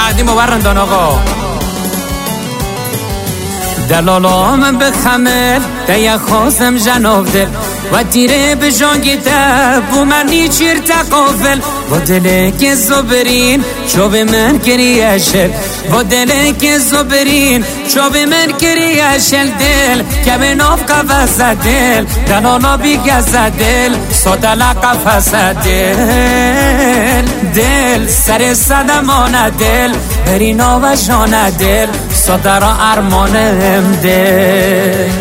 بعدی مبرندان آقا دلالا من بخمل دیا خواستم جناب دل و تیره به جانگیده بو منی چیر تقافل با دله که زبرین چو به من کری اشل با دله که زبرین چو به من کری اشل دل که به ناف قفص دل دلالا بی گز دل سادل قفص دل دل سر صدمان دل برینا و جان دل صدر ارمانم دل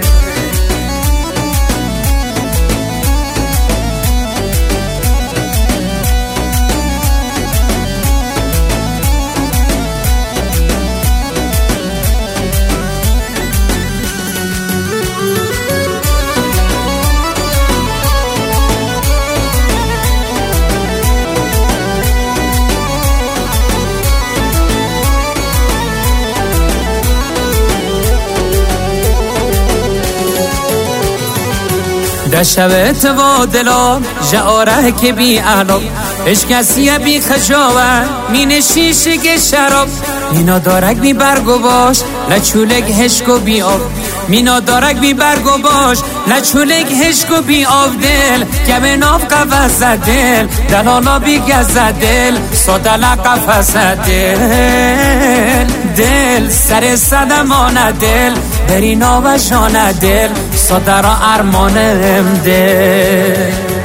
دشوت و دلم جاره که بی علم اشکسیه بی خجاوه مین شیشه که شراب مینا دارک بی برگ و باش لچولک هشک و بی آب مینا دارک بی برگ و باش لچولک هشک و بی آب دل که به ناف قفص دل دلالا بی گز دل سادل قفص دل دل سر صدمان دل برینا و جان دل صدر ارمانم دل